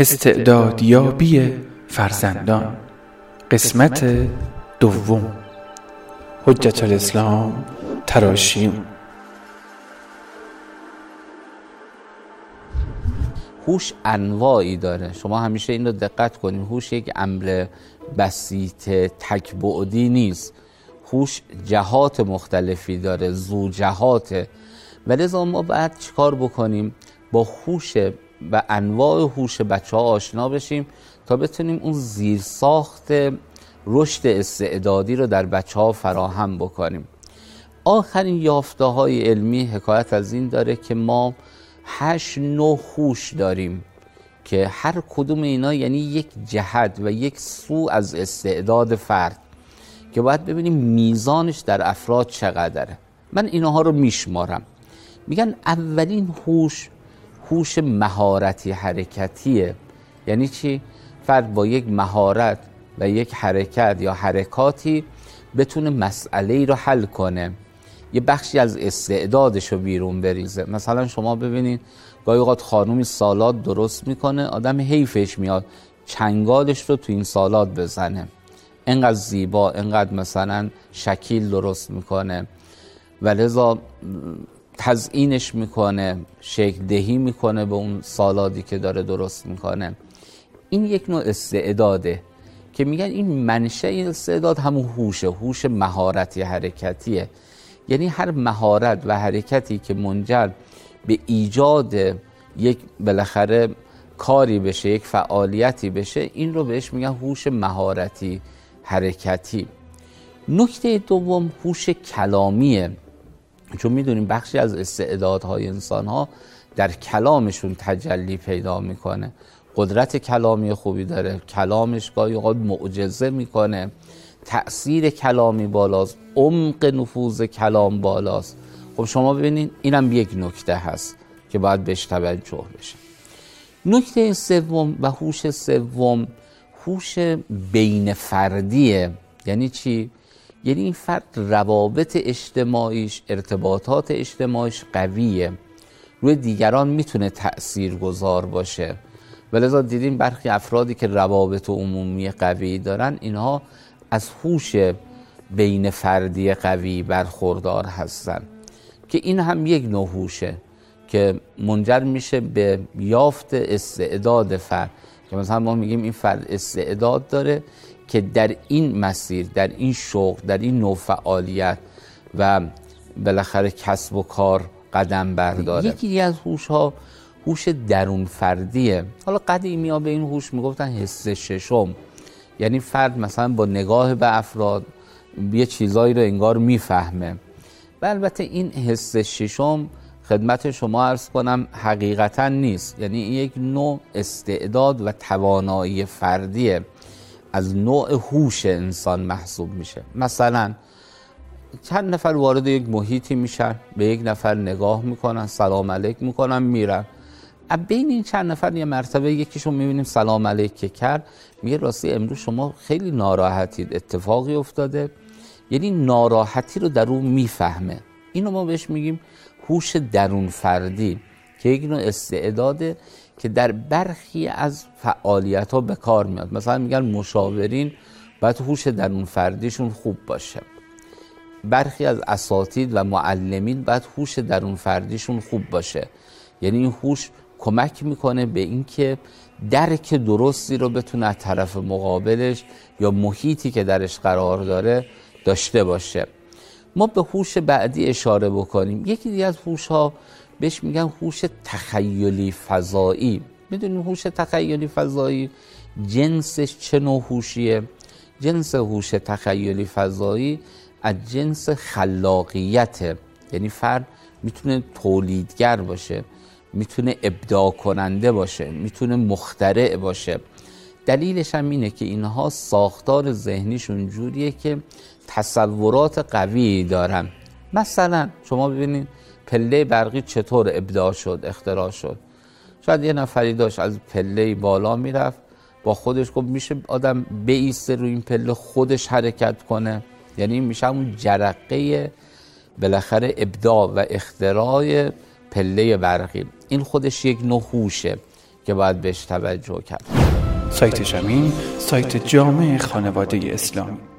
استعدادیابی فرزندان، قسمت دوم. حجت الاسلام تراشیون. هوش انواعی داره. شما همیشه این رو دقت کنید. هوش یک امر بسیط تک بعدی نیست. هوش جهات مختلفی داره، زو جهاته. ولذا ما باید چیکار بکنیم؟ با هوش و انواع هوش بچه ها آشنا بشیم تا بتونیم اون زیرساخت رشد استعدادی رو در بچه ها فراهم بکنیم. آخرین یافته های علمی حکایت از این داره که ما 8 نوع هوش داریم که هر کدوم اینا یعنی یک جهت و یک سو از استعداد فرد که باید ببینیم میزانش در افراد چقدره. من اینها رو میشمارم. میگن اولین هوش مهارتی حرکتیه. یعنی چی؟ فرد با یک مهارت و یک حرکت یا حرکاتی بتونه مسئله‌ای رو حل کنه، یه بخشی از استعدادش رو بیرون بریزه. مثلا شما ببینید گاهی اوقات خانومی سالاد درست میکنه، آدم حیفش میاد چنگالش رو تو این سالاد بزنه، انقدر زیبا، انقدر مثلا شکیل درست میکنه و لذا تزیینش میکنه، شکل دهی میکنه به اون سالادی که داره درست میکنه. این یک نوع استعداده که میگن این منشأ این استعداد همون هوش مهارتی حرکتیه. یعنی هر مهارت و حرکتی که منجر به ایجاد یک بالاخره کاری بشه، یک فعالیتی بشه، این رو بهش میگن هوش مهارتی حرکتی. نکته دوم هوش کلامیه، چون میدونیم بخشی از استعدادهای انسان‌ها در کلامشون تجلی پیدا میکنه. قدرت کلامی خوبی داره، کلامش گاهی اوقات معجزه میکنه، تأثیر کلامی بالاست، عمق نفوذ کلام بالاست. خب شما ببینید اینم یک نکته هست که باید بهش توجه بشه. نکته سوم و هوش سوم هوش بین فردیه. یعنی چی؟ یعنی این فرد روابط اجتماعیش، ارتباطات اجتماعیش قویه، روی دیگران میتونه تأثیر گذار باشه. ولذا دیدیم برخی افرادی که روابط عمومی قوی دارن، اینها از هوش بین فردی قوی برخوردار هستن که این هم یک نوع هوشه که منجر میشه به یافت استعداد فرد. که مثلا ما میگیم این فرد استعداد داره که در این مسیر، در این شغل، در این نوع فعالیت و بالاخره کسب و کار قدم برداره. یکی از هوش‌ها هوش درون فردیه. حالا قدیمی‌ها به این هوش میگفتن حس ششم. یعنی فرد مثلا با نگاه به افراد یه چیزایی رو انگار میفهمه. و البته این حس ششم خدمت شما عرض کنم حقیقتا نیست. یعنی این یک نوع استعداد و توانایی فردیه، از نوع هوش انسان محسوب میشه. مثلا چند نفر وارد یک محیطی میشن، به یک نفر نگاه میکنن، سلام علیک میکنن، میرن. بین این چند نفر یه مرتبه یکیشون میبینیم سلام علیک که کرد، میگه راستی امروز شما خیلی ناراحتید، اتفاقی افتاده. یعنی ناراحتی رو در اون میفهمه. اینو ما بهش میگیم هوش درون فردی که یک نوع استعداده که در برخی از فعالیت ها به کار میاد. مثلا میگن مشاورین باید هوش درون فردیشون خوب باشه. برخی از اساتید و معلمین باید هوش درون فردیشون خوب باشه. یعنی این هوش کمک میکنه به اینکه درک درستی رو بتونه از طرف مقابلش یا محیطی که درش قرار داره داشته باشه. ما به هوش بعدی اشاره بکنیم. یکی دیگه از هوش ها بهش میگن هوش تخیلی فضایی. میدونیم هوش تخیلی فضایی جنسش چه نوع هوشیه؟ جنس هوش تخیلی فضایی از جنس خلاقیته. یعنی فرد میتونه تولیدگر باشه، میتونه ابداع کننده باشه، میتونه مخترع باشه. دلیلش هم اینه که اینها ساختار ذهنیشون جوریه که تصورات قوی دارن. مثلا شما ببینید پله برقی چطور ابداع شد، اختراع شد. شاید یه نفری داشت از پله بالا میرفت، با خودش گفت میشه آدم بایسته روی این پله خودش حرکت کنه. یعنی میشه همون جرقه بالاخره ابداع و اختراع پله برقی. این خودش یک نوع هوشه که باید بهش توجه کرد. سایت شمین سایت جامع خانواده اسلامی.